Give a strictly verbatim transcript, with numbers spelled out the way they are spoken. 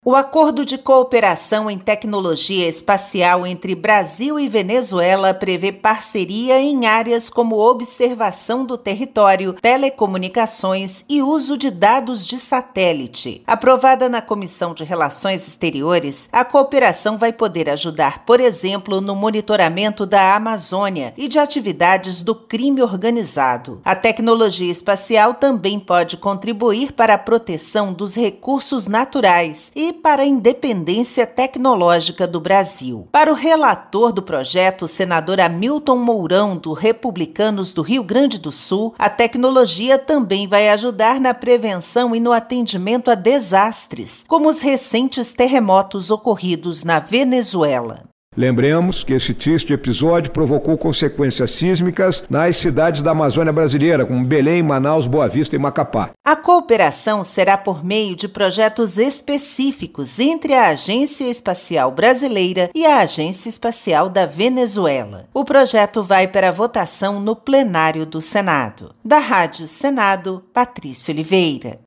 O Acordo de Cooperação em Tecnologia Espacial entre Brasil e Venezuela prevê parceria em áreas como observação do território, telecomunicações e uso de dados de satélite. Aprovada na Comissão de Relações Exteriores, a cooperação vai poder ajudar, por exemplo, no monitoramento da Amazônia e de atividades do crime organizado. A tecnologia espacial também pode contribuir para a proteção dos recursos naturais e para a independência tecnológica do Brasil. Para o relator do projeto, o senador Hamilton Mourão, do Republicanos do Rio Grande do Sul, a tecnologia também vai ajudar na prevenção e no atendimento a desastres, como os recentes terremotos ocorridos na Venezuela. Lembremos que esse triste episódio provocou consequências sísmicas nas cidades da Amazônia brasileira, como Belém, Manaus, Boa Vista e Macapá. A cooperação será por meio de projetos específicos entre a Agência Espacial Brasileira e a Agência Espacial da Venezuela. O projeto vai para votação no plenário do Senado. Da Rádio Senado, Patrícia Oliveira.